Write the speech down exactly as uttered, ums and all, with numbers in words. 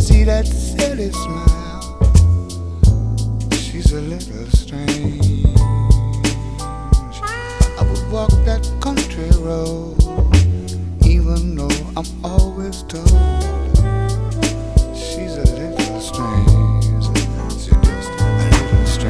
see that silly smile. She's a little strange. I would walk that country road, even though I'm always told